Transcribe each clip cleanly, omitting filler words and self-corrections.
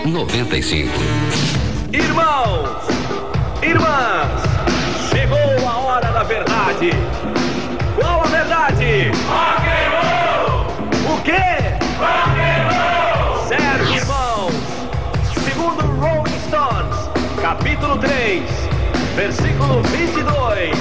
95. Irmãos, irmãs, chegou a hora da verdade. Qual a verdade? Rock and roll! O quê? Rock and roll! Certo, irmãos. Segundo Rolling Stones, capítulo 3, versículo 22.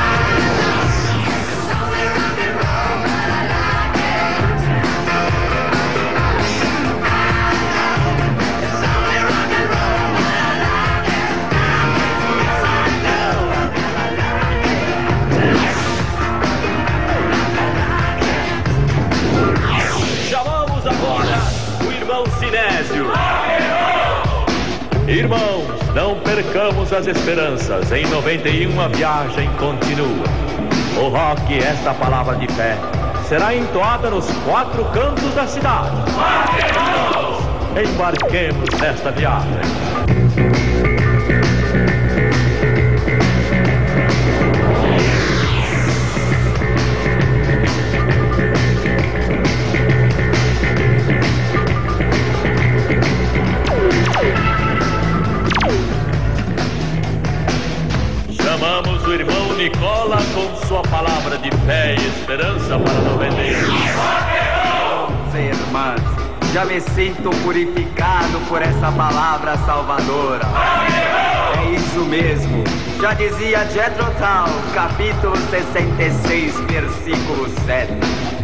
Chamamos agora o irmão Sinésio. Irmãos, não percamos as esperanças. Em 91 a viagem continua. O rock, esta palavra de fé, será entoada nos 4 cantos da cidade. Embarquemos nesta viagem. Chamamos o irmão Nicola com sua palavra de fé e esperança para 91. Irmãs, já me sinto purificado por essa palavra salvadora. É isso mesmo, já dizia Jethro Tull, capítulo 66, versículo 7.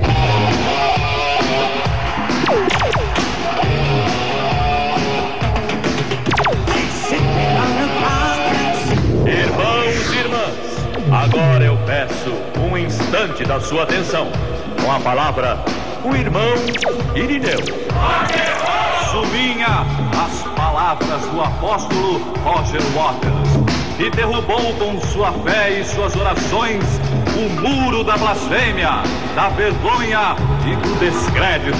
Irmãos e irmãs, agora eu peço um instante da sua atenção. Com a palavra, o irmão Irineu. Subinha as palavras do apóstolo Roger Waters e derrubou com sua fé e suas orações o muro da blasfêmia, da vergonha e do descrédito.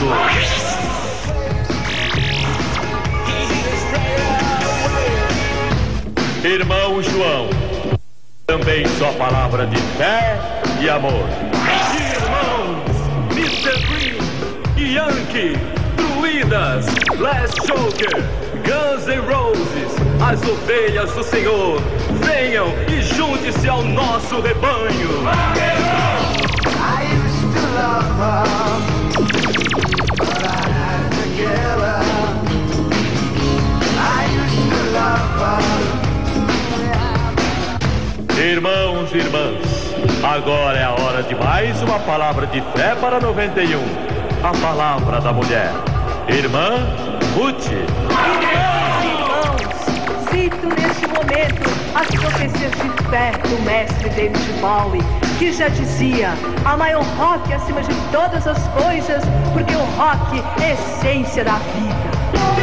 Irmão João, também só palavra de fé e amor. Irmãos, Mr. Green, Yankee, Druidas, Last Joker, Guns N' Roses, as ovelhas do Senhor, venham e junte-se ao nosso rebanho. I used to love her, but I had to kill her. I used to love her. Irmãos e irmãs, agora é a hora de mais uma palavra de fé para 91. A palavra da mulher. Irmã Ruth. Irmãos, cito neste momento as profecias de fé do mestre David Bowie, que já dizia: amai o rock acima de todas as coisas, porque o rock é a essência da vida.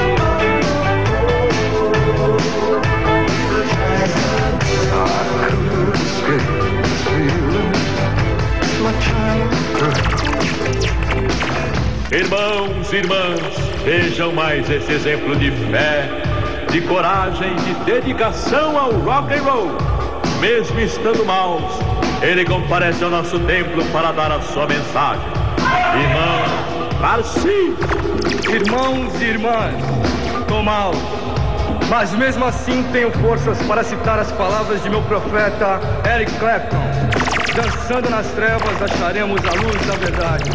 Irmãos e irmãs, vejam mais esse exemplo de fé, de coragem, de dedicação ao rock and roll. Mesmo estando maus, ele comparece ao nosso templo para dar a sua mensagem. Irmão Marci. Irmãos e irmãs, tô mal, mas mesmo assim tenho forças para citar as palavras de meu profeta Eric Clapton. Dançando nas trevas acharemos a luz da verdade.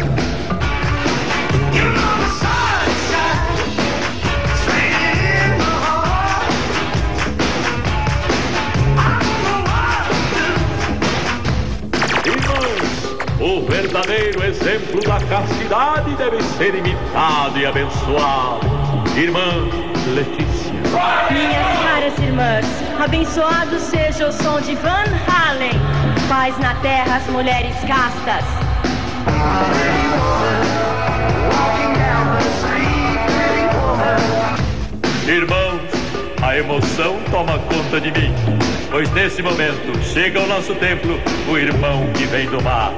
O verdadeiro exemplo da castidade deve ser imitado e abençoado. Irmã Letícia. Minhas caras irmãs, abençoado seja o som de Van Halen. Paz na terra às mulheres castas. Irmãos, a emoção toma conta de mim, pois nesse momento chega ao nosso templo o irmão que vem do mar.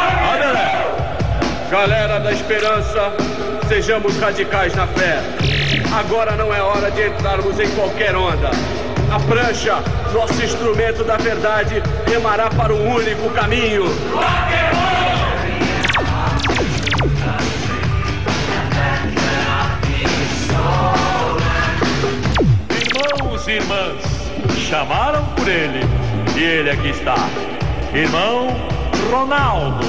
Galera da esperança, sejamos radicais na fé. Agora não é hora de entrarmos em qualquer onda. A prancha, nosso instrumento da verdade, remará para um único caminho. irmãs, chamaram por ele e ele aqui está. Irmão Ronaldo.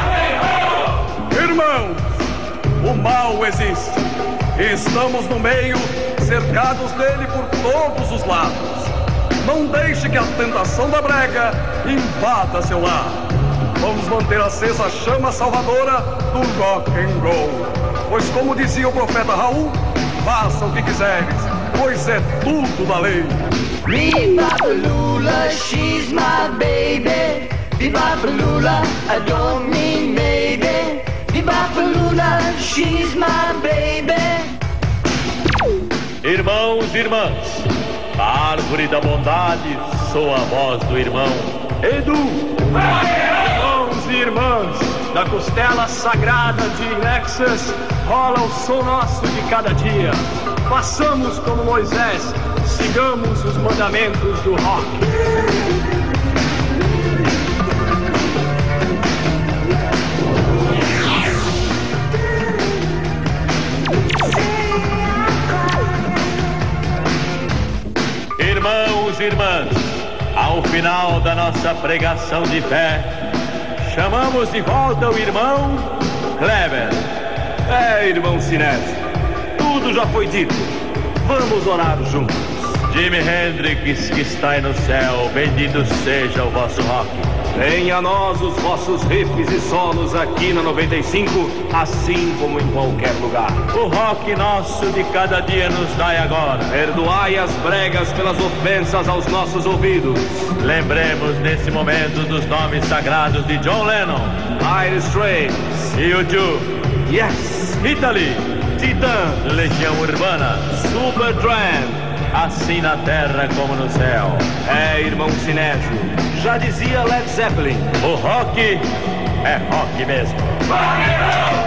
Irmãos, o mal existe. Estamos no meio, cercados dele por todos os lados. Não deixe que a tentação da brega invada seu lar. Vamos manter acesa a chama salvadora do rock and roll. Pois como dizia o profeta Raul, faça o que quiseres, pois é tudo da lei. Viva Lula, she's my baby. Viva Lula, I don't mean maybe. Viva Lula, she's my baby. Irmãos e irmãs, a árvore da bondade soa a voz do irmão Edu. Irmãos e irmãs, da costela sagrada de Nexus rola o som nosso de cada dia. Façamos como Moisés, sigamos os mandamentos do rock. Irmãos e irmãs, ao final da nossa pregação de fé, chamamos de volta o irmão Kleber. Irmão Sinésio, tudo já foi dito. Vamos orar juntos. Jimi Hendrix, que está aí no céu, bendito seja o vosso rock. Venha a nós os vossos riffs e solos aqui na 95, assim como em qualquer lugar. O rock nosso de cada dia nos dai agora. Perdoai as bregas pelas ofensas aos nossos ouvidos. Lembremos nesse momento dos nomes sagrados de John Lennon, Dire Straits, U2, Yes, Italy, Titãs, Legião Urbana, Supertramp. Assim na terra como no céu. Irmão Sinésio, já dizia Led Zeppelin, o rock é rock mesmo.